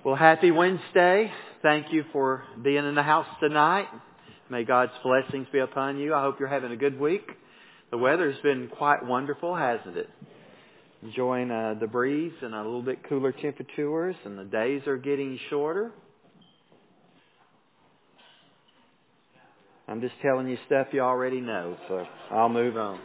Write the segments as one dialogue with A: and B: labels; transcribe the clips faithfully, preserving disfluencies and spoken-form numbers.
A: Well, happy Wednesday. Thank you for being in the house tonight. May God's blessings be upon you. I hope you're having a good week. The weather's been quite wonderful, hasn't it? Enjoying uh, the breeze and a little bit cooler temperatures, and the days are getting shorter. I'm just telling you stuff you already know, so I'll move on.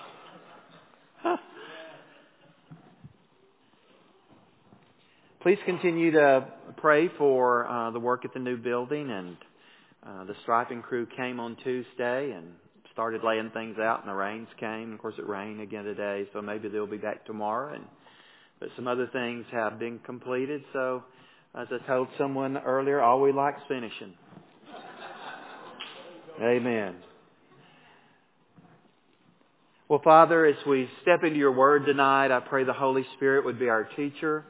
A: Please continue to pray for uh, the work at the new building. And uh, the striping crew came on Tuesday and started laying things out, and the rains came. Of course, it rained again today, so maybe they'll be back tomorrow. And but some other things have been completed. So, as I told someone earlier, all we like is finishing. Amen. Well, Father, as we step into your word tonight, I pray the Holy Spirit would be our teacher.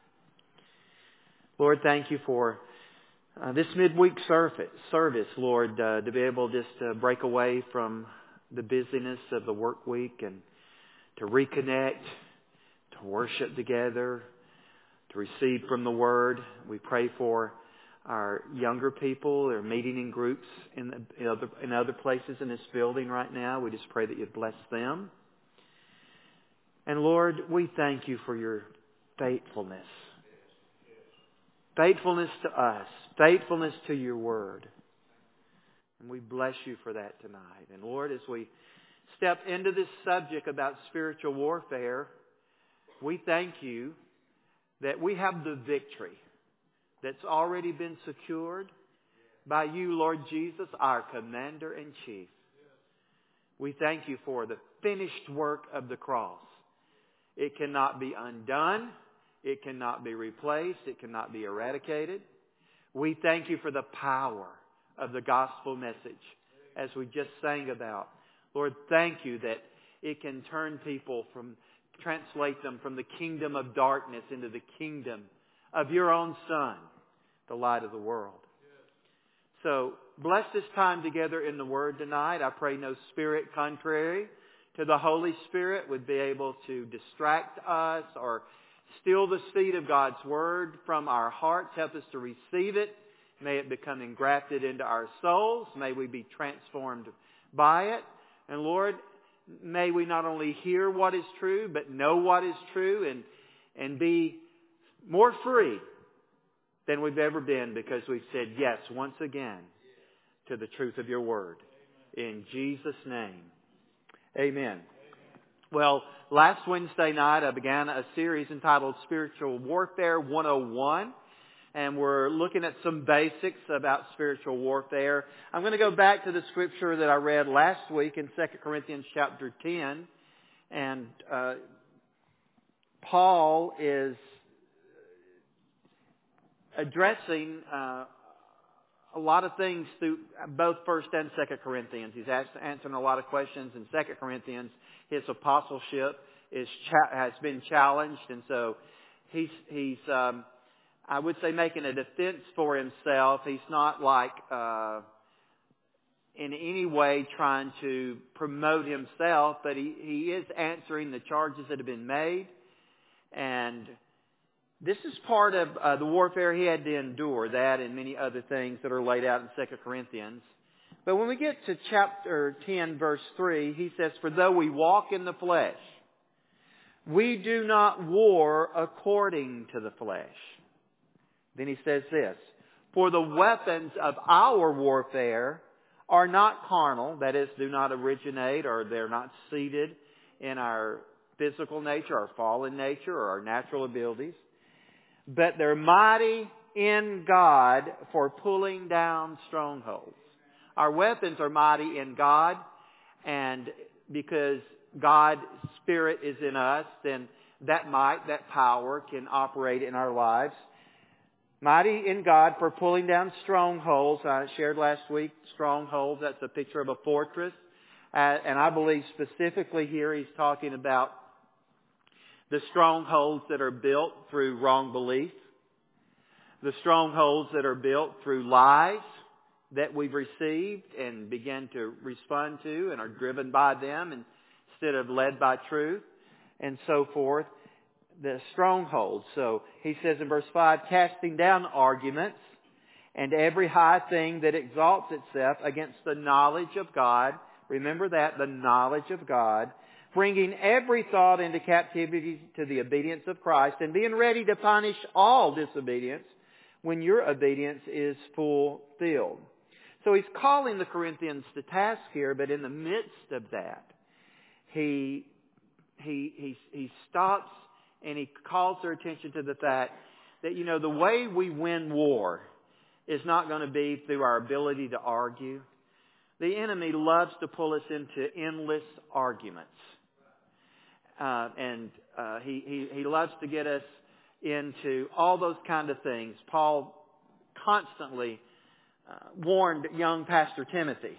A: Lord, thank you for uh, this midweek service, service Lord, uh, to be able just to break away from the busyness of the work week and to reconnect, to worship together, to receive from the Word. We pray for our younger people. They're meeting in groups in, the, in, other, in other places in this building right now. We just pray that you'd bless them. And Lord, we thank you for your faithfulness. Faithfulness to us. Faithfulness to your word. And we bless you for that tonight. And Lord, as we step into this subject about spiritual warfare, we thank you that we have the victory that's already been secured by you, Lord Jesus, our Commander-in-Chief. We thank you for the finished work of the cross. It cannot be undone. It cannot be replaced. It cannot be eradicated. We thank you for the power of the gospel message as we just sang about. Lord, thank you that it can turn people from, translate them from the kingdom of darkness into the kingdom of your own Son, the light of the world. So bless this time together in the Word tonight. I pray no spirit contrary to the Holy Spirit would be able to distract us or steal the seed of God's Word from our hearts. Help us to receive it. May it become engrafted into our souls. May we be transformed by it. And Lord, may we not only hear what is true, but know what is true and, and be more free than we've ever been, because we've said yes once again to the truth of your Word. In Jesus' name, amen. Well, last Wednesday night I began a series entitled Spiritual Warfare one oh one. And we're looking at some basics about spiritual warfare. I'm going to go back to the scripture that I read last week in Second Corinthians chapter ten. And uh, Paul is addressing uh, a lot of things through both First and Second Corinthians. He's asked, answering a lot of questions in Second Corinthians. His apostleship is cha- has been challenged, and so he's he's um, I would say making a defense for himself. He's not like uh, in any way trying to promote himself, but he, he is answering the charges that have been made, and this is part of uh, the warfare he had to endure, that and many other things that are laid out in Second Corinthians. But when we get to chapter ten, verse three, he says, "For though we walk in the flesh, we do not war according to the flesh." Then he says this, "For the weapons of our warfare are not carnal," that is, do not originate or they're not seated in our physical nature, our fallen nature, or our natural abilities, "but they're mighty in God for pulling down strongholds." Our weapons are mighty in God, and because God's Spirit is in us, then that might, that power can operate in our lives. Mighty in God for pulling down strongholds. I shared last week, strongholds, that's a picture of a fortress. Uh, and I believe specifically here he's talking about the strongholds that are built through wrong belief. The strongholds that are built through lies that we've received and begin to respond to and are driven by them instead of led by truth and so forth. the strongholds. So he says in verse five, casting down arguments and every high thing that exalts itself against the knowledge of God. Remember that, the knowledge of God. Bringing every thought into captivity to the obedience of Christ and being ready to punish all disobedience when your obedience is fulfilled. So he's calling the Corinthians to task here, but in the midst of that, he, he, he, he stops and he calls their attention to the fact that, you know, the way we win war is not going to be through our ability to argue. The enemy loves to pull us into endless arguments. Uh, and uh, he, he, he loves to get us into all those kind of things. Paul constantly uh, warned young Pastor Timothy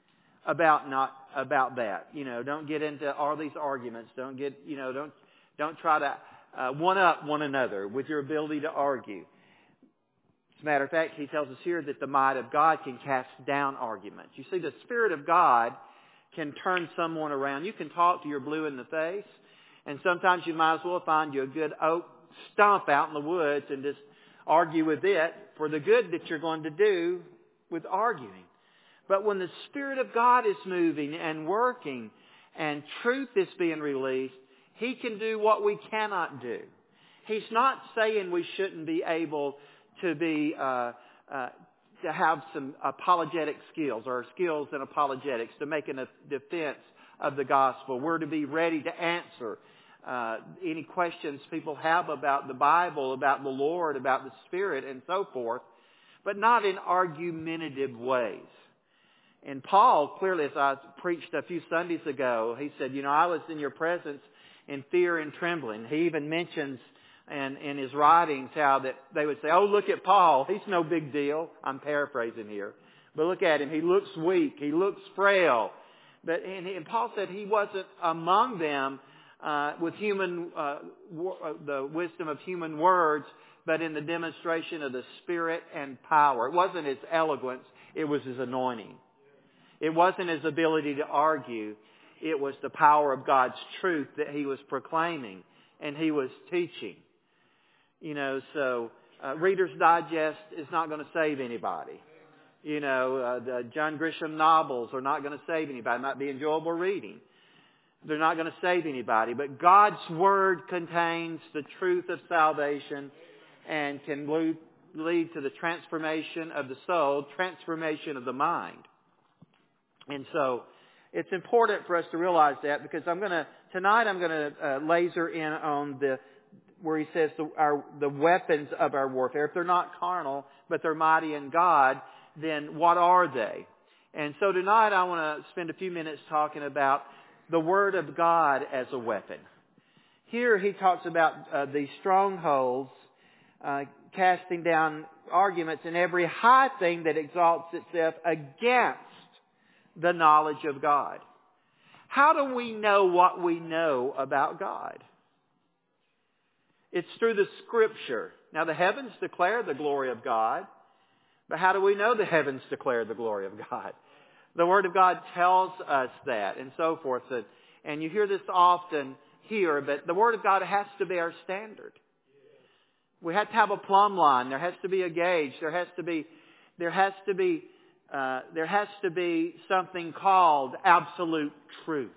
A: about not about that. You know, don't get into all these arguments. Don't get, you know, don't don't try to uh, one up one another with your ability to argue. As a matter of fact, he tells us here that the might of God can cast down arguments. You see, the Spirit of God can turn someone around. You can talk to your blue in the face, and sometimes you might as well find you a good oak stump out in the woods and just argue with it for the good that you're going to do with arguing. But when the Spirit of God is moving and working and truth is being released, He can do what we cannot do. He's not saying we shouldn't be able to be uh, uh, to have some apologetic skills or skills in apologetics to make a defense of the gospel. We're to be ready to answer uh, any questions people have about the Bible, about the Lord, about the Spirit, and so forth, but not in argumentative ways. And Paul, clearly, as I preached a few Sundays ago, he said, you know, I was in your presence in fear and trembling. He even mentions and in his writings how that they would say, oh, look at Paul. He's no big deal. I'm paraphrasing here. But look at him. He looks weak. He looks frail. But and, and Paul said he wasn't among them uh, with human uh, w- the wisdom of human words, but in the demonstration of the Spirit and power. It wasn't his eloquence. It was his anointing. It wasn't his ability to argue. It was the power of God's truth that he was proclaiming and he was teaching. You know, so uh, Reader's Digest is not going to save anybody. You know, uh, the John Grisham novels are not going to save anybody. It might be enjoyable reading. They're not going to save anybody. But God's Word contains the truth of salvation and can lead, lead to the transformation of the soul, transformation of the mind. And so it's important for us to realize that, because I'm going to, tonight I'm going to uh, laser in on the, where he says the, our, the weapons of our warfare. If they're not carnal, but they're mighty in God, then what are they? And so tonight I want to spend a few minutes talking about the Word of God as a weapon. Here he talks about uh, these strongholds, uh, casting down arguments and every high thing that exalts itself against the knowledge of God. How do we know what we know about God? It's through the Scripture. Now the heavens declare the glory of God, but how do we know the heavens declare the glory of God? The Word of God tells us that, and so forth. And, and you hear this often here, but the Word of God has to be our standard. We have to have a plumb line. There has to be a gauge. There has to be, there has to be, uh, there has to be something called absolute truth.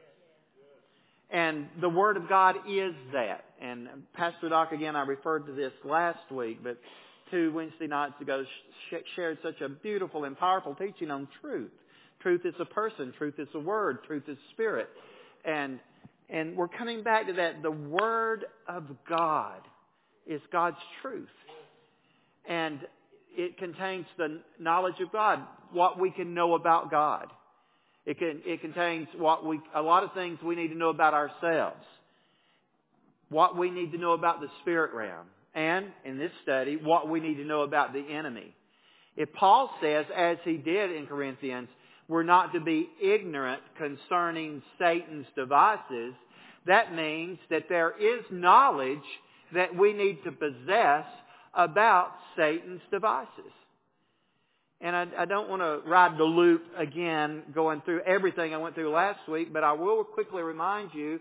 A: And the Word of God is that. And Pastor Doc, again, I referred to this last week, but two Wednesday nights ago sh- shared such a beautiful and powerful teaching on truth. Truth is a person. Truth is a word. Truth is spirit. And, and we're coming back to that. The Word of God is God's truth. And it contains the knowledge of God, what we can know about God. It can, it contains what we, a lot of things we need to know about ourselves. What we need to know about the spirit realm. And, in this study, what we need to know about the enemy. If Paul says, as he did in Corinthians, we're not to be ignorant concerning Satan's devices, that means that there is knowledge that we need to possess about Satan's devices. And I, I don't want to ride the loop again going through everything I went through last week, but I will quickly remind you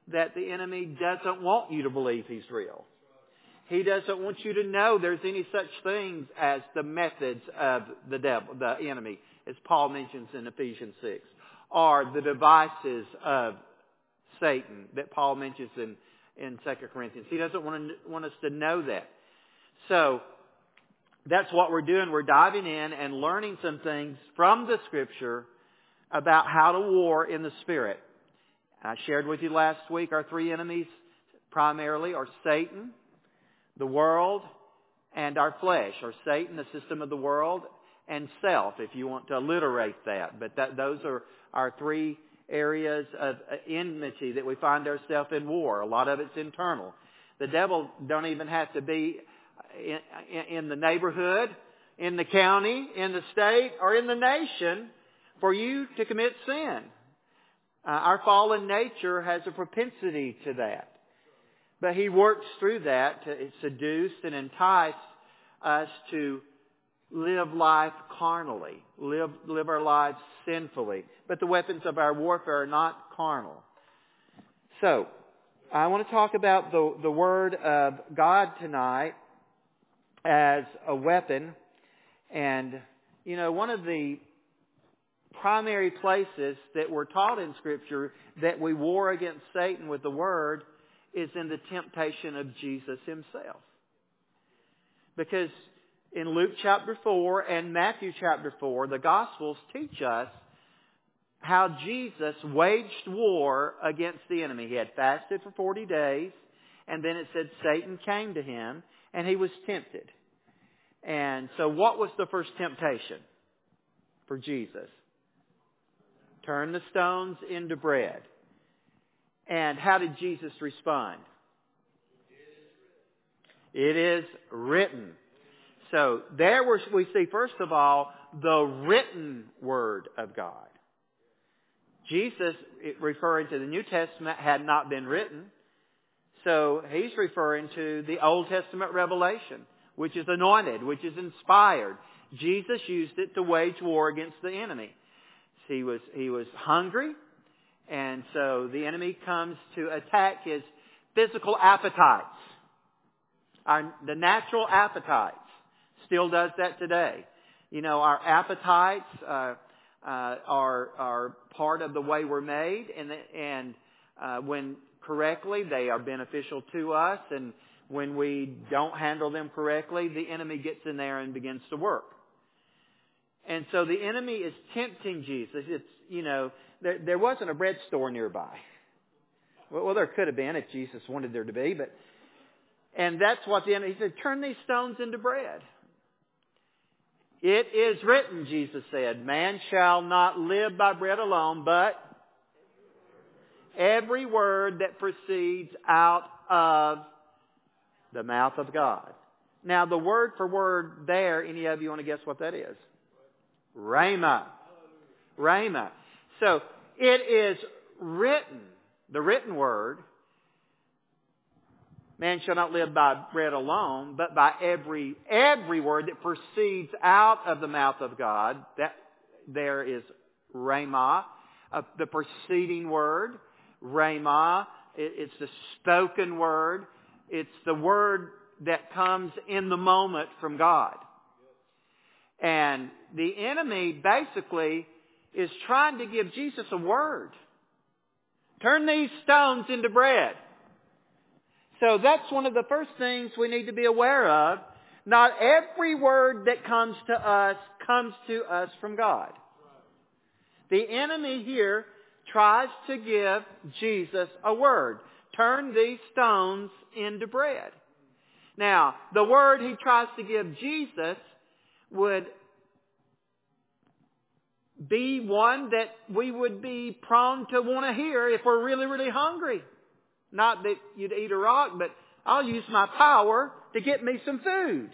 A: that the enemy doesn't want you to believe he's real. He doesn't want you to know there's any such things as the methods of the devil, the enemy, as Paul mentions in Ephesians six, or the devices of Satan that Paul mentions in, in Second Corinthians. He doesn't want, to, want us to know that. So that's what we're doing. We're diving in and learning some things from the Scripture about how to war in the Spirit. I shared with you last week our three enemies primarily are Satan, the world, and our flesh, or Satan, the system of the world, and self, if you want to alliterate that. But that, those are our three areas of enmity that we find ourselves in war. A lot of it's internal. The devil don't even have to be in, in, in the neighborhood, in the county, in the state, or in the nation for you to commit sin. Uh, our fallen nature has a propensity to that. But he works through that to seduce and entice us to live life carnally, live, live our lives sinfully. But the weapons of our warfare are not carnal. So, I want to talk about the, the Word of God tonight as a weapon. And, you know, one of the primary places that we're taught in Scripture that we war against Satan with the Word is in the temptation of Jesus Himself. Because in Luke chapter four and Matthew chapter four, the Gospels teach us how Jesus waged war against the enemy. He had fasted for forty days, and then it said Satan came to Him, and He was tempted. And so what was the first temptation for Jesus? Turn the stones into bread. And how did Jesus respond? It is written. So there we see, first of all, the written Word of God. Jesus, referring to the New Testament, had not been written. So He's referring to the Old Testament revelation, which is anointed, which is inspired. Jesus used it to wage war against the enemy. He was, he was hungry. And so the enemy comes to attack his physical appetites. Our, the natural appetites. Still does that today. You know, our appetites uh, uh, are are part of the way we're made. And, and uh, when correctly, they are beneficial to us. And when we don't handle them correctly, the enemy gets in there and begins to work. And so the enemy is tempting Jesus. It's, you know, there, there wasn't a bread store nearby. Well, well, there could have been if Jesus wanted there to be, but, and that's what the enemy, he said, turn these stones into bread. It is written, Jesus said, man shall not live by bread alone, but every word that proceeds out of the mouth of God. Now, the word for word there, any of you want to guess what that is? Rhema. Rhema. So, it is written, the written word, man shall not live by bread alone, but by every, every word that proceeds out of the mouth of God. That there is Rhema, uh, the preceding word. Rhema, it, it's the spoken word. It's the word that comes in the moment from God. And the enemy basically is trying to give Jesus a word. Turn these stones into bread. So that's one of the first things we need to be aware of. Not every word that comes to us comes to us from God. The enemy here tries to give Jesus a word. Turn these stones into bread. Now, the word he tries to give Jesus would be one that we would be prone to want to hear if we're really, really hungry. Not that you'd eat a rock, but I'll use my power to get me some food.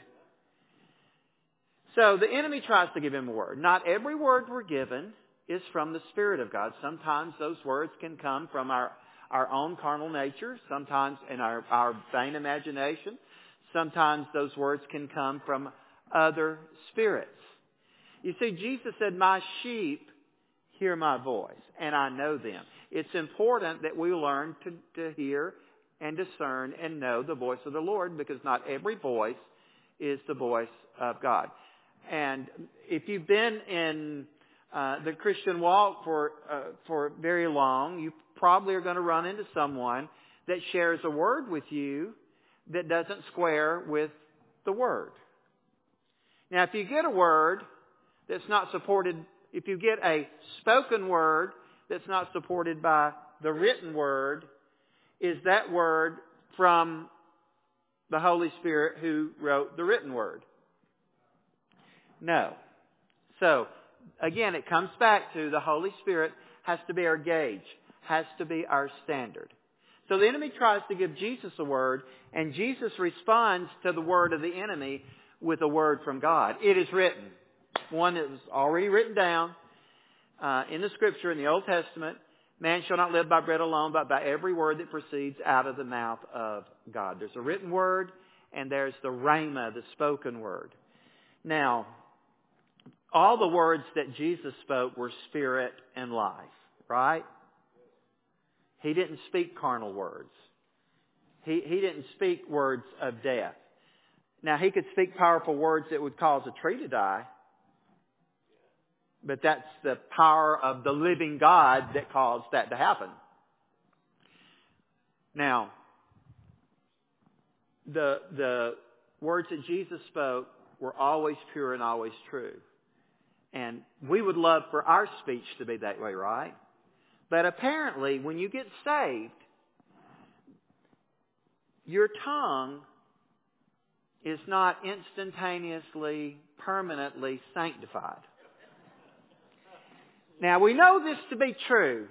A: So the enemy tries to give him a word. Not every word we're given is from the Spirit of God. Sometimes those words can come from our, our own carnal nature, sometimes in our, our vain imagination. Sometimes those words can come from other spirits. You see, Jesus said, my sheep hear my voice, and I know them. it's important that we learn to, to hear and discern and know the voice of the Lord, because not every voice is the voice of God. And if you've been in uh, the Christian walk for uh, for very long, you probably are going to run into someone that shares a word with you that doesn't square with the Word. Now, if you get a word that's not supported, if you get a spoken word that's not supported by the written word, is that word from the Holy Spirit who wrote the written word? No. So, again, it comes back to the Holy Spirit has to be our gauge, has to be our standard. So the enemy tries to give Jesus a word, and Jesus responds to the word of the enemy with a word from God. It is written. One that was already written down uh, in the Scripture in the Old Testament. Man shall not live by bread alone, but by every word that proceeds out of the mouth of God. There's a written word, and there's the rhema, the spoken word. Now, all the words that Jesus spoke were spirit and life, right? He didn't speak carnal words. He, he didn't speak words of death. Now, he could speak powerful words that would cause a tree to die, but that's the power of the living God that caused that to happen. Now, the, the words that Jesus spoke were always pure and always true. And we would love for our speech to be that way, right? But apparently, when you get saved, your tongue is not instantaneously, permanently sanctified. Now, we know this to be true,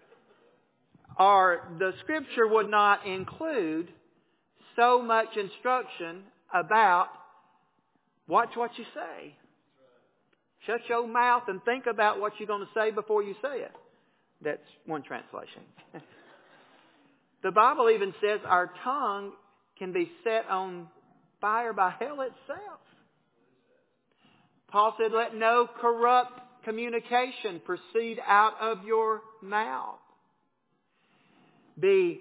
A: or the Scripture would not include so much instruction about watch what you say. Shut your mouth and think about what you're going to say before you say it. That's one translation. The Bible even says our tongue can be set on fire by hell itself. Paul said, let no corrupt communication proceed out of your mouth. Be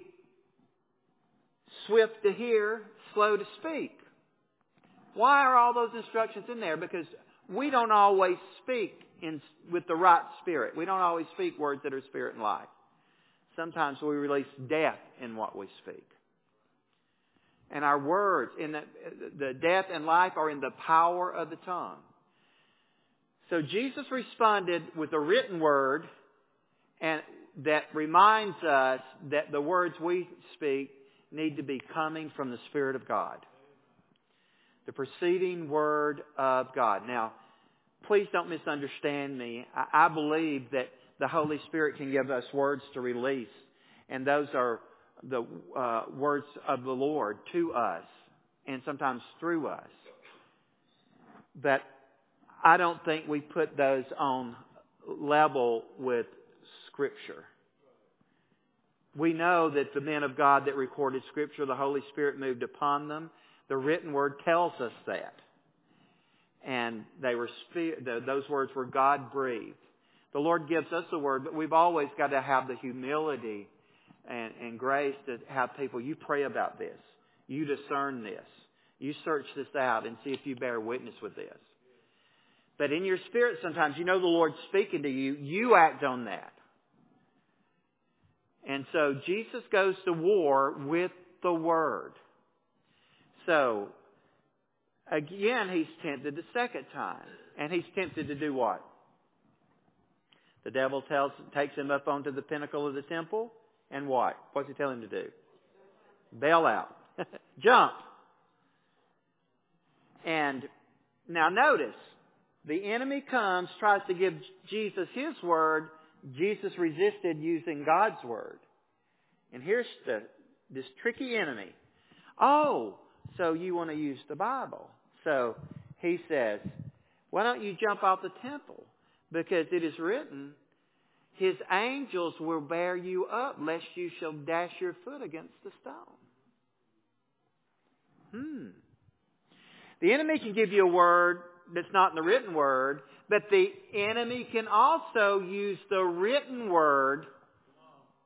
A: swift to hear, slow to speak. Why are all those instructions in there? Because we don't always speak in, with the right spirit. We don't always speak words that are spirit and life. Sometimes we release death in what we speak. And our words, in the, the death and life are in the power of the tongue. So Jesus responded with a written word, and that reminds us that the words we speak need to be coming from the Spirit of God. The preceding word of God. Now, please don't misunderstand me. I, I believe that the Holy Spirit can give us words to release, and those are the uh, words of the Lord to us, and sometimes through us. But I don't think we put those on level with Scripture. We know that the men of God that recorded Scripture, the Holy Spirit moved upon them. The written word tells us that. And they were those words were God-breathed. The Lord gives us the word, but we've always got to have the humility and, and grace to have people, you pray about this. You discern this. You search this out and see if you bear witness with this. But in your spirit sometimes, you know the Lord's speaking to you. You act on that. And so Jesus goes to war with the Word. So, again, he's tempted the second time. And he's tempted to do what? The devil tells, takes him up onto the pinnacle of the temple. And what? What's he tell him to do? Bail out. Jump. And now notice, the enemy comes, tries to give Jesus his word. Jesus resisted using God's word. And here's the, this tricky enemy. Oh, so you want to use the Bible. So he says, why don't you jump off the temple? Because it is written, his angels will bear you up, lest you shall dash your foot against the stone. Hmm. The enemy can give you a word that's not in the written word, but the enemy can also use the written word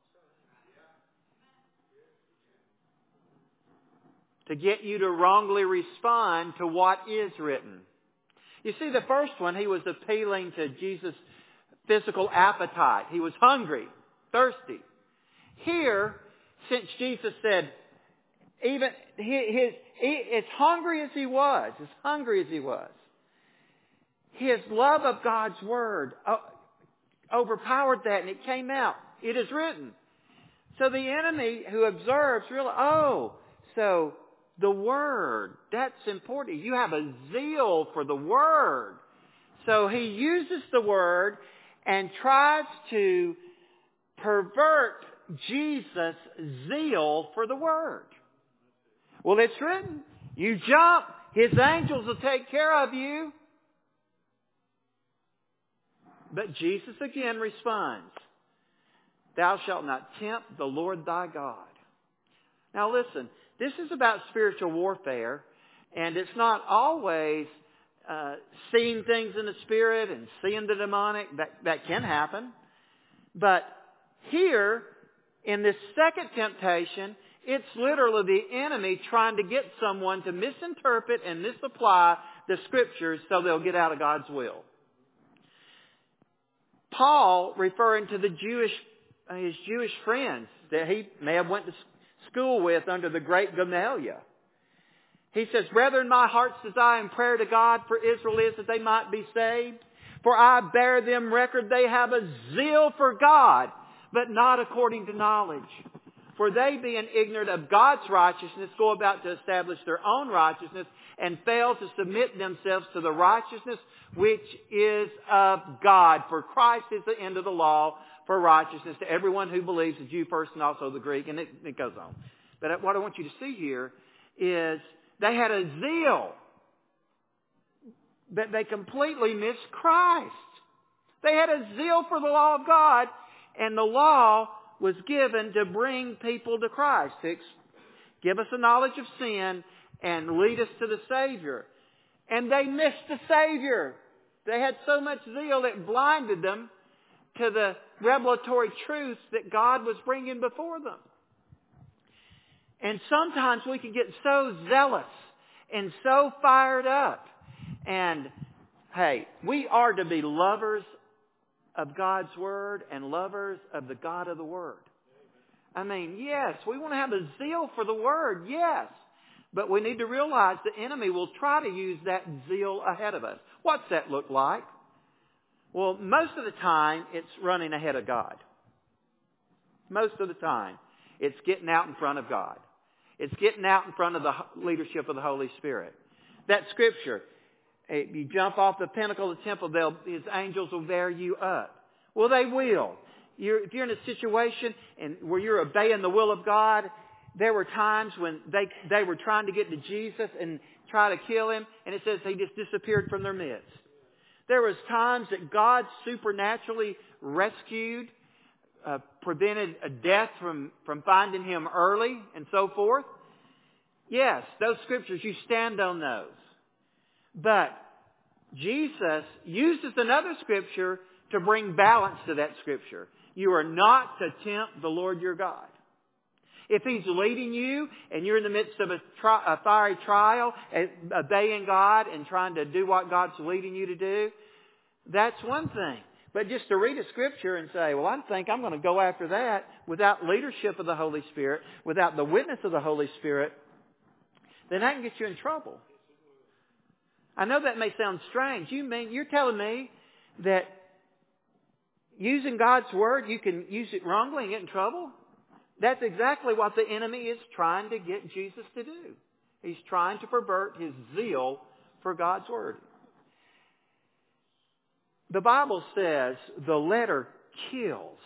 A: to get you to wrongly respond to what is written. You see, the first one, he was appealing to Jesus' physical appetite. He was hungry, thirsty. Here, since Jesus said, even his, he, as hungry as he was, as hungry as he was, his love of God's Word overpowered that, and it came out. It is written. So the enemy who observes realizes, oh, so the Word, that's important. You have a zeal for the Word. So he uses the Word and tries to pervert Jesus' zeal for the Word. Well, it's written. You jump, His angels will take care of you. But Jesus again responds, thou shalt not tempt the Lord thy God. Now listen, this is about spiritual warfare, and it's not always uh, seeing things in the Spirit and seeing the demonic. That, that can happen. But here, in this second temptation, it's literally the enemy trying to get someone to misinterpret and misapply the Scriptures so they'll get out of God's will. Paul, referring to the Jewish, uh, his Jewish friends that he may have went to school with under the great Gamaliel. He says, brethren, my heart's desire and prayer to God for Israel is that they might be saved. For I bear them record they have a zeal for God, but not according to knowledge. For they, being ignorant of God's righteousness, go about to establish their own righteousness and fail to submit themselves to the righteousness which is of God. For Christ is the end of the law for righteousness to everyone who believes, the Jew first and also the Greek. And it, it goes on. But what I want you to see here is they had a zeal, but they completely missed Christ. They had a zeal for the law of God, and the law was given to bring people to Christ, to give us a knowledge of sin and lead us to the Savior. And they missed the Savior. They had so much zeal it blinded them to the revelatory truths that God was bringing before them. And sometimes we can get so zealous and so fired up. And, hey, we are to be lovers of God's Word and lovers of the God of the Word. I mean, yes, we want to have a zeal for the Word, yes. But we need to realize the enemy will try to use that zeal ahead of us. What's that look like? Well, most of the time, it's running ahead of God. Most of the time, it's getting out in front of God. It's getting out in front of the leadership of the Holy Spirit. That scripture, if you jump off the pinnacle of the temple, they'll, His angels will bear you up. Well, they will. You're, if you're in a situation and where you're obeying the will of God, there were times when they they were trying to get to Jesus and try to kill Him, and it says He just disappeared from their midst. There was times that God supernaturally rescued, uh, prevented a death from, from finding Him early, and so forth. Yes, those scriptures, you stand on those. But Jesus uses another scripture to bring balance to that scripture. You are not to tempt the Lord your God. If He's leading you and you're in the midst of a, tri- a fiery trial, obeying God and trying to do what God's leading you to do, that's one thing. But just to read a scripture and say, well, I think I'm going to go after that without leadership of the Holy Spirit, without the witness of the Holy Spirit, then that can get you in trouble. I know that may sound strange. You mean you're telling me that using God's Word, you can use it wrongly and get in trouble? That's exactly what the enemy is trying to get Jesus to do. He's trying to pervert his zeal for God's Word. The Bible says the letter kills,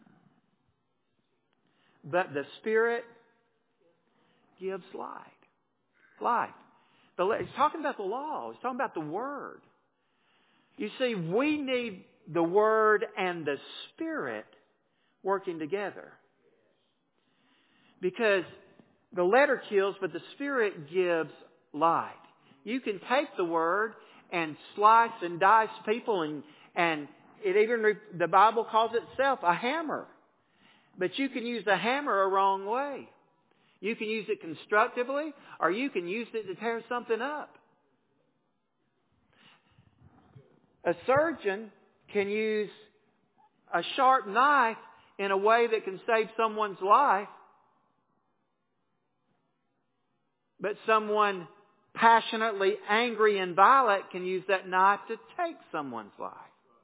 A: but the Spirit gives life. Life. The, it's talking about the law. It's talking about the Word. You see, we need the Word and the Spirit working together. Because the letter kills, but the Spirit gives life. You can take the Word and slice and dice people, and, and it even, the Bible calls itself a hammer. But you can use the hammer a wrong way. You can use it constructively, or you can use it to tear something up. A surgeon can use a sharp knife in a way that can save someone's life, but someone passionately angry and violent can use that knife to take someone's life.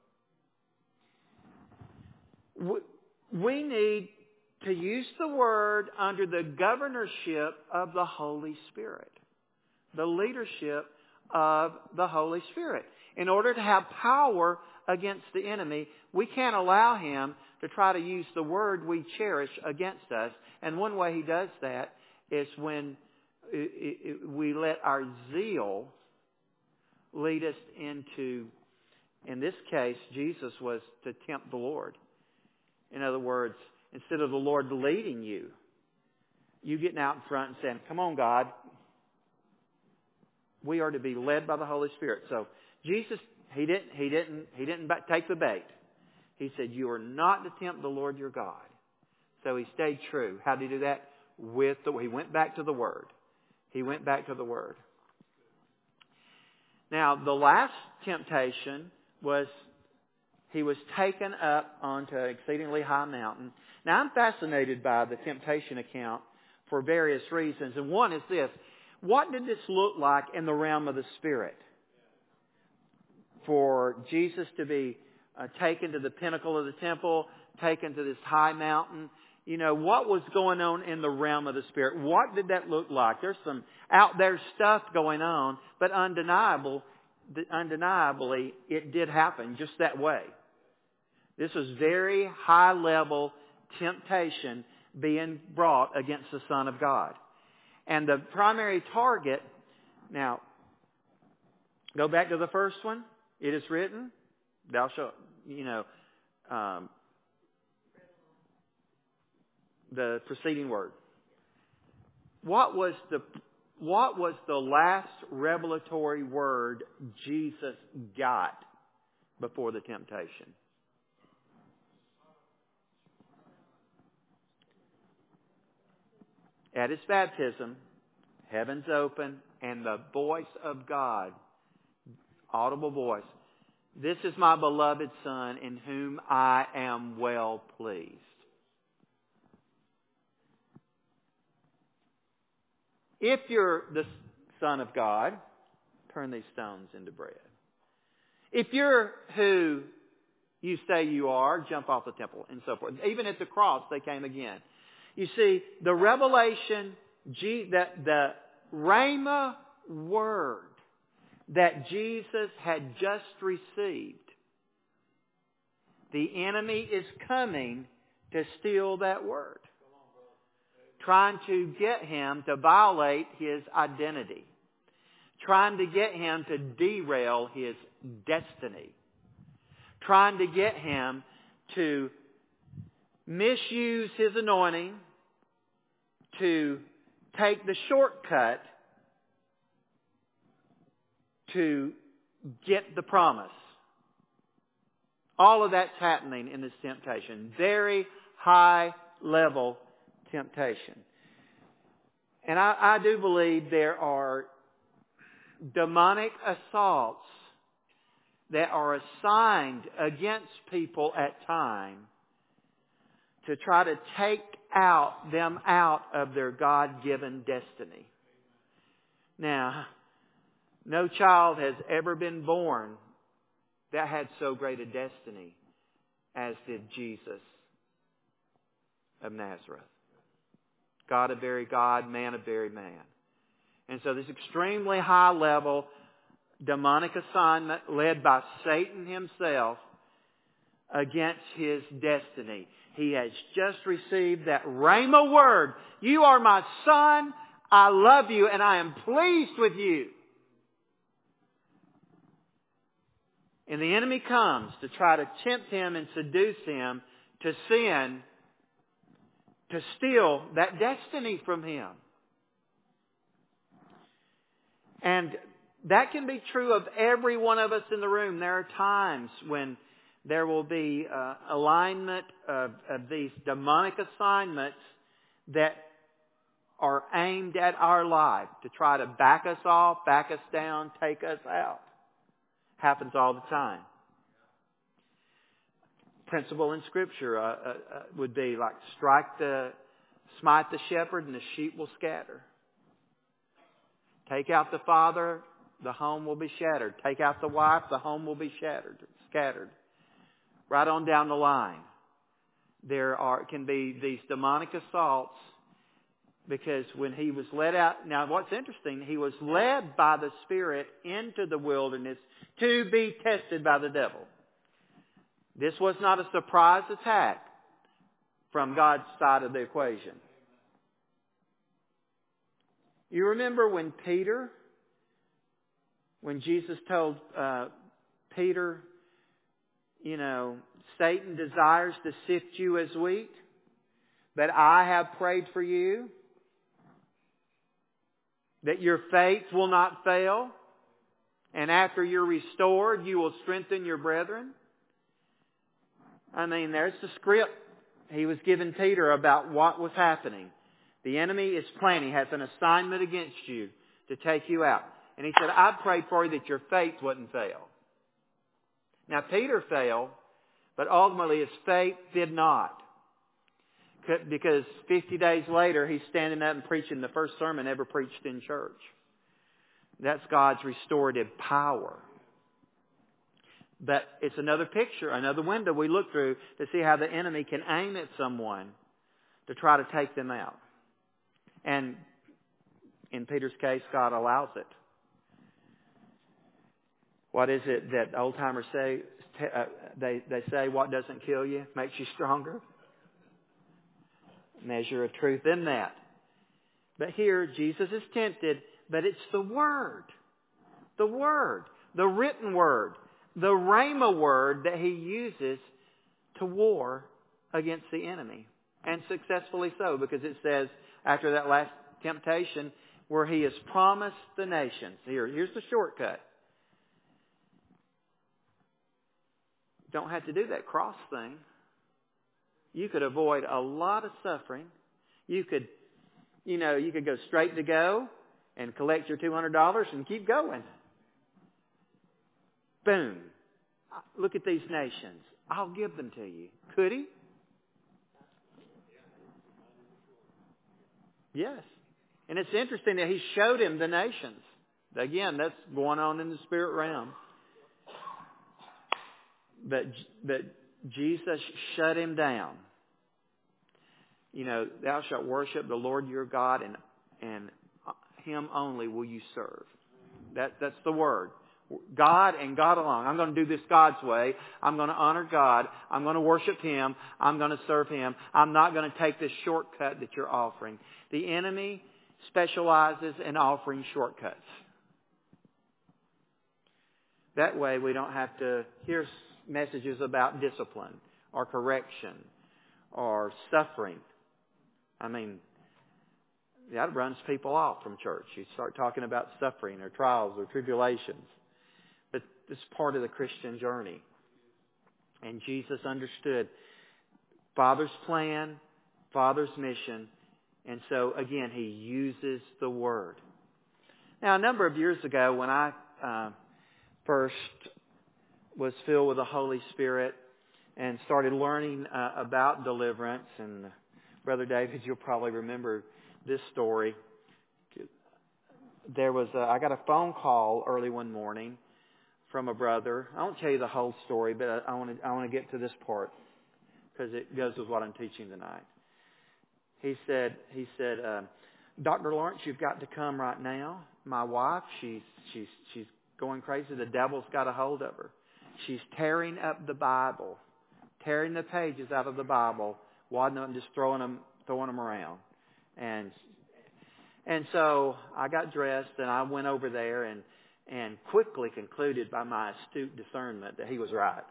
A: We need to use the Word under the governorship of the Holy Spirit, the leadership of the Holy Spirit. In order to have power against the enemy, we can't allow him to try to use the Word we cherish against us. And one way he does that is when we let our zeal lead us into, in this case, Jesus was to tempt the Lord. In other words, instead of the Lord leading you, you getting out in front and saying, "Come on, God." We are to be led by the Holy Spirit. So Jesus, he didn't, he didn't, he didn't take the bait. He said, "You are not to tempt the Lord your God." So he stayed true. How did he do that? With the, he went back to the Word. He went back to the Word. Now, the last temptation was he was taken up onto an exceedingly high mountain. Now, I'm fascinated by the temptation account for various reasons. And one is this. What did this look like in the realm of the Spirit? For Jesus to be uh, taken to the pinnacle of the temple, taken to this high mountain. You know, what was going on in the realm of the Spirit? What did that look like? There's some out there stuff going on, but undeniable, undeniably, it did happen just that way. This was very high level temptation being brought against the Son of God. And the primary target, now, go back to the first one. It is written, thou shalt, you know, um, the preceding word. What was the what was the last revelatory word Jesus got before the temptation? At his baptism, heavens open, and the voice of God, audible voice, "This is my beloved Son, in whom I am well pleased." If you're the Son of God, turn these stones into bread. If you're who you say you are, jump off the temple, and so forth. Even at the cross, they came again. You see, the revelation, that the Rhema word that Jesus had just received, the enemy is coming to steal that word, trying to get him to violate his identity, trying to get him to derail his destiny, trying to get him to misuse his anointing, to take the shortcut to get the promise. All of that's happening in this temptation. Very high level temptation. And I, I do believe there are demonic assaults that are assigned against people at times to try to take out them out of their God-given destiny. Now, no child has ever been born that had so great a destiny as did Jesus of Nazareth. God of very God, man of very man. And so this extremely high level demonic assignment led by Satan himself against his destiny. He has just received that Rhema word. "You are my Son. I love you and I am pleased with you." And the enemy comes to try to tempt him and seduce him to sin, to steal that destiny from him. And that can be true of every one of us in the room. There are times when there will be uh, alignment of, of these demonic assignments that are aimed at our life to try to back us off, back us down, take us out. Happens all the time. Principle in Scripture uh, uh, uh, would be like strike the, smite the shepherd and the sheep will scatter. Take out the father, the home will be shattered. Take out the wife, the home will be shattered, scattered. Right on down the line. There are can be these demonic assaults because when he was led out, now what's interesting, he was led by the Spirit into the wilderness to be tested by the devil. This was not a surprise attack from God's side of the equation. You remember when Peter, when Jesus told uh, Peter, you know, Satan desires to sift you as wheat, but I have prayed for you that your faith will not fail, and after you're restored, you will strengthen your brethren. I mean, there's the script he was giving Peter about what was happening. The enemy is planning, has an assignment against you to take you out. And he said, I prayed for you that your faith wouldn't fail. Now, Peter failed, but ultimately his faith did not. Because fifty days later, he's standing up and preaching the first sermon ever preached in church. That's God's restorative power. But it's another picture, another window we look through to see how the enemy can aim at someone to try to take them out. And in Peter's case, God allows it. What is it that old timers say? Uh, they, they say, what doesn't kill you makes you stronger. Measure of truth in that. But here, Jesus is tempted, but it's the Word. The Word. The written Word. The Rhema word that he uses to war against the enemy. And successfully so, because it says, after that last temptation, where he has promised the nations. Here, here's the shortcut. Don't have to do that cross thing. You could avoid a lot of suffering. You could, you know, you could go straight to go and collect your two hundred dollars and keep going. Boom. Look at these nations. I'll give them to you. Could he? Yes. And it's interesting that he showed him the nations. Again, that's going on in the spirit realm. But, but Jesus shut him down. You know, thou shalt worship the Lord your God, and and him only will you serve. That that's the word. God and God alone. I'm going to do this God's way. I'm going to honor God. I'm going to worship Him. I'm going to serve Him. I'm not going to take this shortcut that you're offering. The enemy specializes in offering shortcuts. That way we don't have to hear messages about discipline or correction or suffering. I mean, that runs people off from church. You start talking about suffering or trials or tribulations. But it's part of the Christian journey. And Jesus understood Father's plan, Father's mission. And so, again, He uses the Word. Now, a number of years ago, when I uh, first was filled with the Holy Spirit and started learning uh, about deliverance, and Brother David, you'll probably remember this story. There was a, I got a phone call early one morning from a brother. I won't tell you the whole story, but I, I want to I want to get to this part because it goes with what I'm teaching tonight. He said, he said, uh, Doctor Lawrence, you've got to come right now. My wife, she's she's she's going crazy. The devil's got a hold of her. She's tearing up the Bible, tearing the pages out of the Bible, wadding them, just throwing them, throwing them around. And and so I got dressed and I went over there and and quickly concluded by my astute discernment that he was right.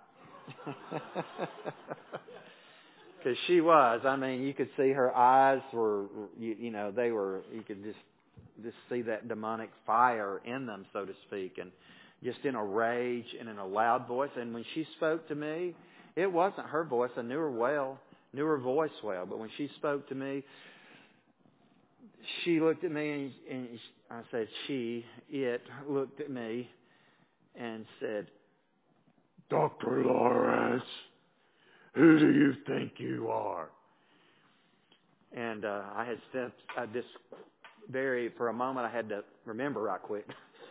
A: Because she was. I mean, you could see her eyes were, you, you know, they were, you could just just see that demonic fire in them, so to speak, and just in a rage and in a loud voice. And when she spoke to me, it wasn't her voice. I knew her well, knew her voice well. But when she spoke to me, she looked at me, and, and I said, she, it, looked at me and said, Doctor Lawrence, who do you think you are? And uh, I had stepped, I just very, for a moment, I had to remember right quick.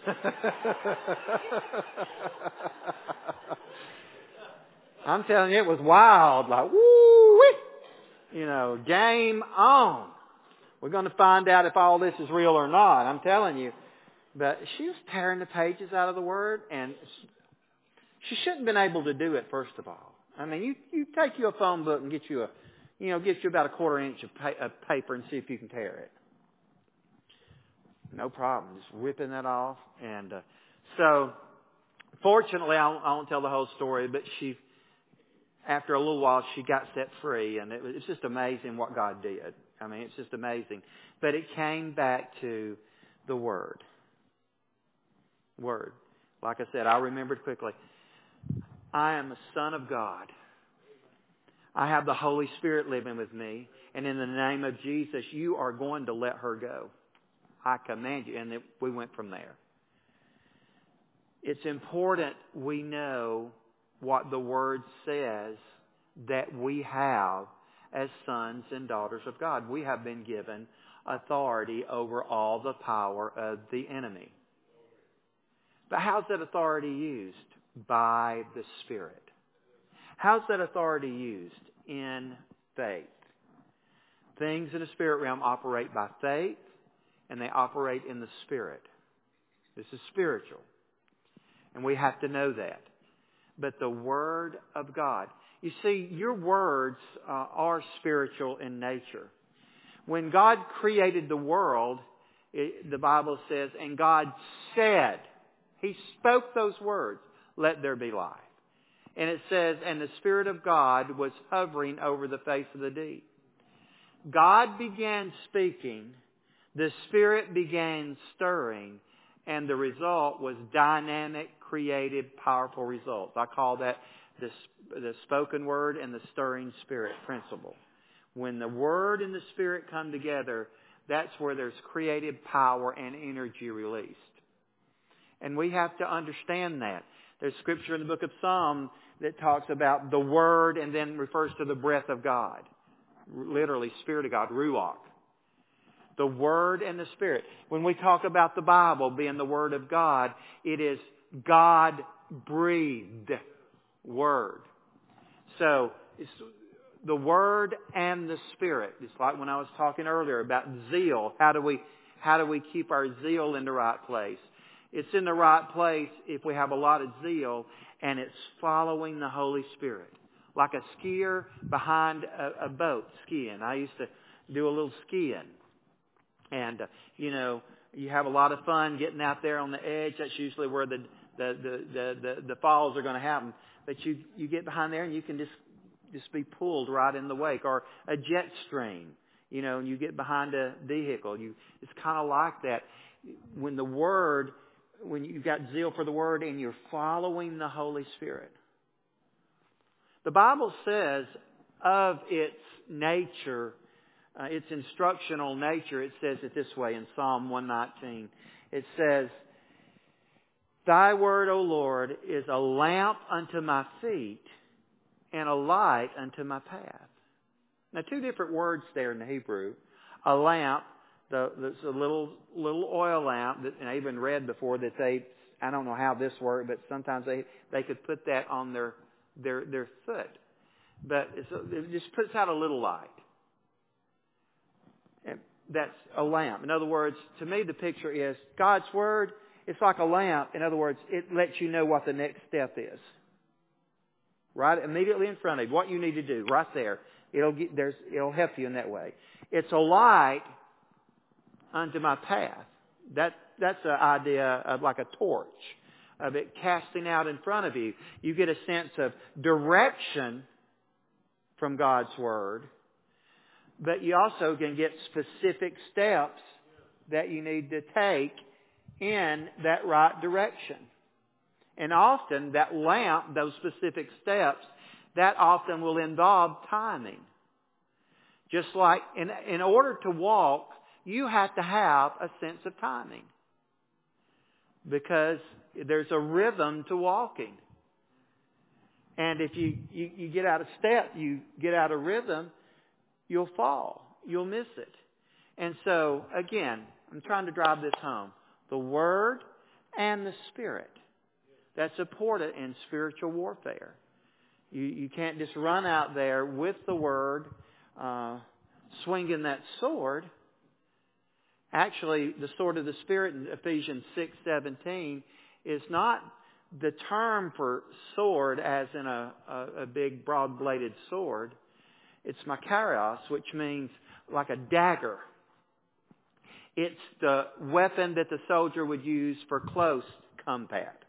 A: I'm telling you, it was wild, like, woo-wee! You know, game on. We're going to find out if all this is real or not, I'm telling you. But she was tearing the pages out of the Word, and she shouldn't have been able to do it, first of all. I mean, you, you take you a phone book and get you a, you know, get you about a quarter inch of, pa- of paper and see if you can tear it. No problem. Just ripping that off. And uh, so, fortunately, I won't, I won't tell the whole story, but she, after a little while, she got set free. And it was, it's just amazing what God did. I mean, it's just amazing. But it came back to the Word. Word. Like I said, I remembered quickly. I am a son of God. I have the Holy Spirit living with me. And in the name of Jesus, you are going to let her go. I command you. And we went from there. It's important we know what the Word says that we have as sons and daughters of God. We have been given authority over all the power of the enemy. But how's that authority used? By the Spirit. How's that authority used? In faith. Things in the spirit realm operate by faith, and they operate in the Spirit. This is spiritual. And we have to know that. But the Word of God. You see, your words uh, are spiritual in nature. When God created the world, it, the Bible says, and God said, He spoke those words, let there be light. And it says, and the Spirit of God was hovering over the face of the deep. God began speaking, the Spirit began stirring, and the result was dynamic, creative, powerful results. I call that the, the spoken word and the stirring spirit principle. When the Word and the Spirit come together, that's where there's creative power and energy released. And we have to understand that. There's scripture in the book of Psalm that talks about the Word and then refers to the breath of God. Literally, Spirit of God, Ruach. The Word and the Spirit. When we talk about the Bible being the Word of God, it is God-breathed Word. So, it's the Word and the Spirit. It's like when I was talking earlier about zeal. How do we, how do we keep our zeal in the right place? It's in the right place if we have a lot of zeal and it's following the Holy Spirit. Like a skier behind a, a boat skiing. I used to do a little skiing. And, uh, you know, you have a lot of fun getting out there on the edge. That's usually where the the the the, the, the falls are going to happen. But you, you get behind there and you can just just be pulled right in the wake. Or a jet stream, you know, and you get behind a vehicle. You It's kind of like that. When the Word... When you've got zeal for the Word and you're following the Holy Spirit. The Bible says of its nature, uh, its instructional nature, it says it this way in Psalm one nineteen. It says, Thy Word, O Lord, is a lamp unto my feet and a light unto my path. Now, two different words there in the Hebrew. A lamp. The, the, the little little oil lamp that, and I even read before that they, I don't know how this worked, but sometimes they, they could put that on their their their foot. But it's a, it just puts out a little light. And that's a lamp. In other words, to me the picture is God's Word, it's like a lamp. In other words, it lets you know what the next step is. Right immediately in front of you, what you need to do, right there. It'll get, there's, it'll help you in that way. It's a light unto my path. That that's an idea of like a torch, of it casting out in front of you. You get a sense of direction from God's Word, but you also can get specific steps that you need to take in that right direction. And often that lamp, those specific steps, that often will involve timing. Just like in in order to walk, you have to have a sense of timing. Because there's a rhythm to walking. And if you, you, you get out of step, you get out of rhythm, you'll fall. You'll miss it. And so, again, I'm trying to drive this home. The Word and the Spirit. That's important in spiritual warfare. You, you can't just run out there with the Word, uh, swinging that sword. Actually, the sword of the Spirit in Ephesians six seventeen is not the term for sword as in a, a, a big broad-bladed sword. It's makarios, which means like a dagger. It's the weapon that the soldier would use for close combat.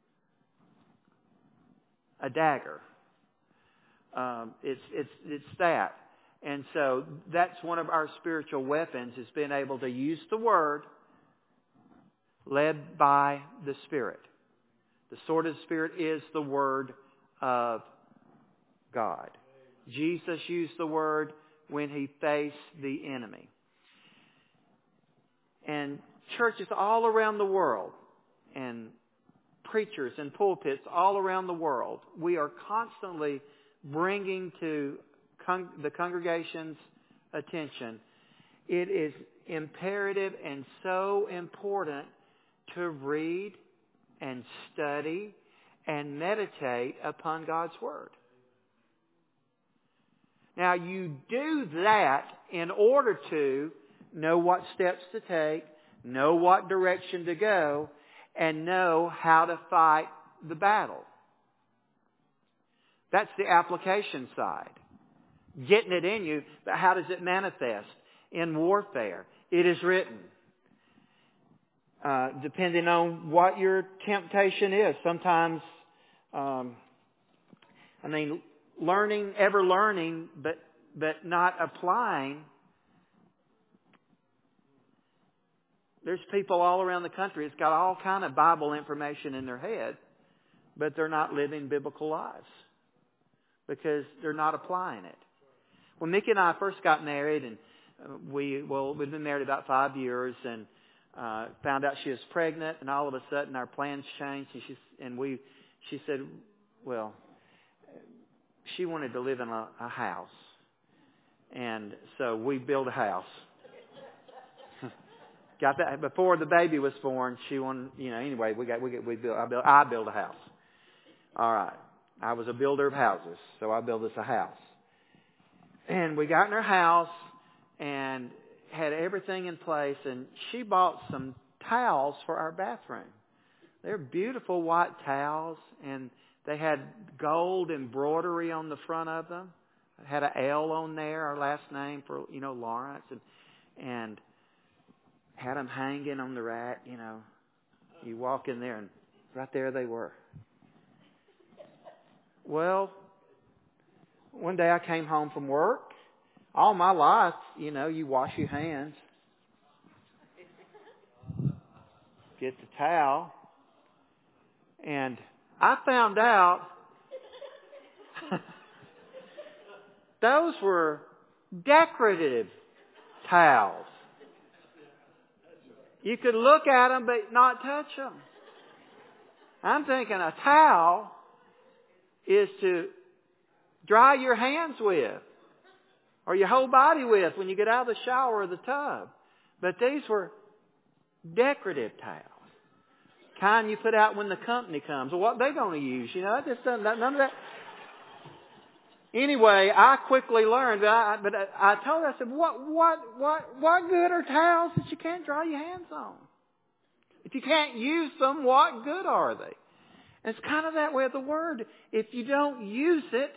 A: A dagger. Um, it's it's it's that. And so that's one of our spiritual weapons, is being able to use the Word led by the Spirit. The sword of the Spirit is the Word of God. Jesus used the Word when He faced the enemy. And churches all around the world, and preachers and pulpits all around the world, we are constantly bringing to con- the congregation's attention, it is imperative and so important to read and study and meditate upon God's Word. Now, you do that in order to know what steps to take, know what direction to go, and know how to fight the battle. That's the application side. Getting it in you, but how does it manifest in warfare? It is written. Uh, depending on what your temptation is. Sometimes, um, I mean, learning, ever learning, but but not applying. There's people all around the country that's got all kind of Bible information in their head, but they're not living biblical lives because they're not applying it. When Mickey and I first got married, and we well, we'd been married about five years, and uh, found out she was pregnant, and all of a sudden our plans changed, and she and we, she said, well, she wanted to live in a, a house, and so we built a house. Got that before the baby was born. She wanted, you know. Anyway, we got we got we built. I built. I built a house. All right. I was a builder of houses, so I built us a house. And we got in her house and had everything in place. And she bought some towels for our bathroom. They're beautiful white towels, and they had gold embroidery on the front of them. It had an L on there, our last name for you know Lawrence, and and. Had them hanging on the rack, you know. You walk in there and right there they were. Well, one day I came home from work. All my life, you know, you wash your hands. Get the towel. And I found out those were decorative towels. You could look at them but not touch them. I'm thinking a towel is to dry your hands with or your whole body with when you get out of the shower or the tub. But these were decorative towels. Kind you put out when the company comes. Well, what are they going to use? You know, that just doesn't, none of that. Anyway, I quickly learned, but I, but I told her, I said, what, what, what, what good are towels that you can't dry your hands on? If you can't use them, what good are they? And it's kind of that way of the Word. If you don't use it,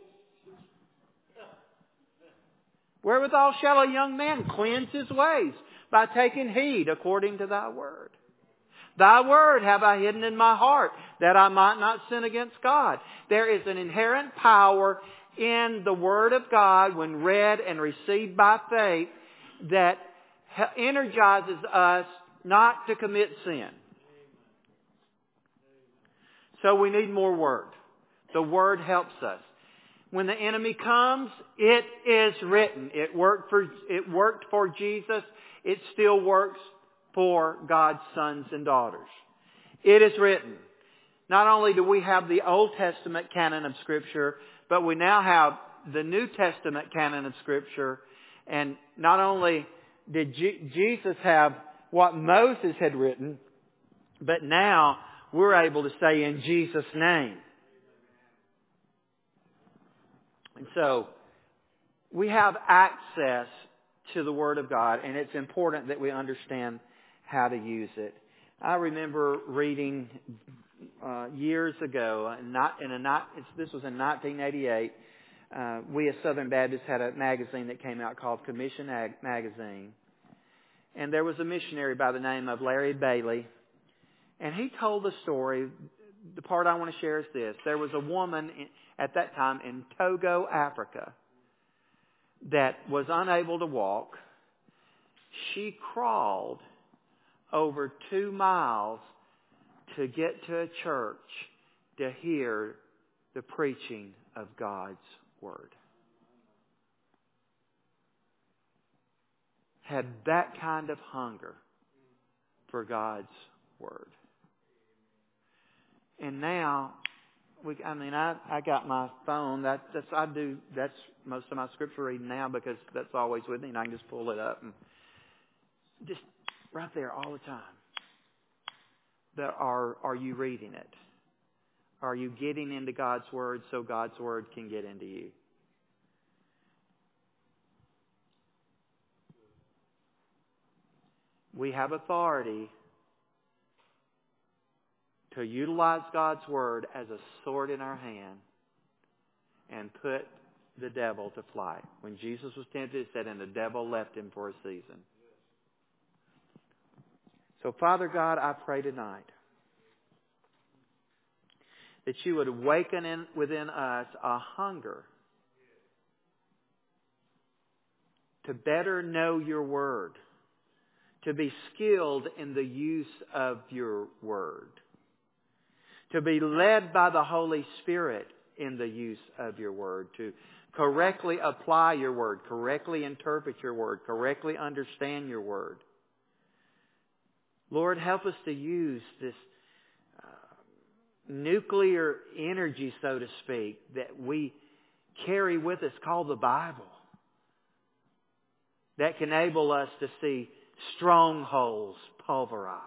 A: wherewithal shall a young man cleanse his ways? By taking heed according to thy word. Thy word have I hidden in my heart, that I might not sin against God. There is an inherent power in the Word of God when read and received by faith that energizes us not to commit sin. So we need more Word. The Word helps us. When the enemy comes, it is written. It worked for, it worked for Jesus. It still works for God's sons and daughters. It is written. Not only do we have the Old Testament canon of Scripture, but we now have the New Testament canon of Scripture. And not only did G- Jesus have what Moses had written, but now we're able to say in Jesus' name. And so we have access to the Word of God, and it's important that we understand how to use it. I remember reading uh, years ago, not in a not this was in nineteen eighty-eight. Uh, we as Southern Baptists had a magazine that came out called Commission Ag- Magazine, and there was a missionary by the name of Larry Bailey, and he told the story. The part I want to share is this: there was a woman in, at that time in Togo, Africa, that was unable to walk. She crawled over two miles to get to a church to hear the preaching of God's Word. Had that kind of hunger for God's Word. And now, we, I mean, I, I got my phone. That, that's I do. That's most of my scripture reading now because that's always with me, and I can just pull it up and just right there all the time. That are are you reading it? Are you getting into God's Word so God's Word can get into you? We have authority to utilize God's Word as a sword in our hand and put the devil to flight. When Jesus was tempted, it said, and the devil left him for a season. So, Father God, I pray tonight that you would awaken in, within us a hunger to better know your Word, to be skilled in the use of your Word, to be led by the Holy Spirit in the use of your Word, to correctly apply your Word, correctly interpret your Word, correctly understand your Word. Lord, help us to use this uh, nuclear energy, so to speak, that we carry with us called the Bible, that can enable us to see strongholds pulverized,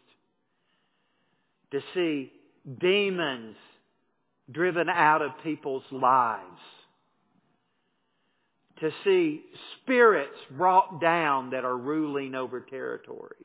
A: to see demons driven out of people's lives, to see spirits brought down that are ruling over territories.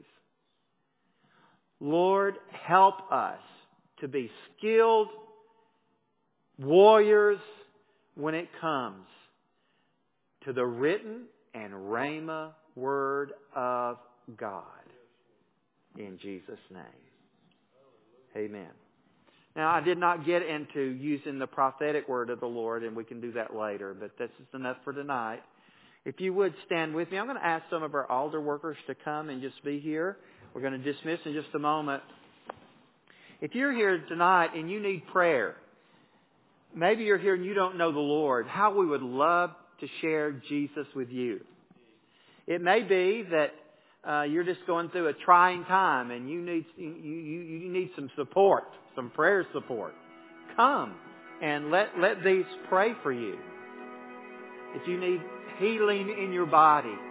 A: Lord, help us to be skilled warriors when it comes to the written and rhema Word of God. In Jesus' name. Amen. Now, I did not get into using the prophetic word of the Lord, and we can do that later, but this is enough for tonight. If you would stand with me, I'm going to ask some of our altar workers to come and just be here. We're going to dismiss in just a moment. If you're here tonight and you need prayer, maybe you're here and you don't know the Lord, how we would love to share Jesus with you. It may be that uh, you're just going through a trying time and you need you, you, you need some support, some prayer support. Come and let, let these pray for you. If you need healing in your body,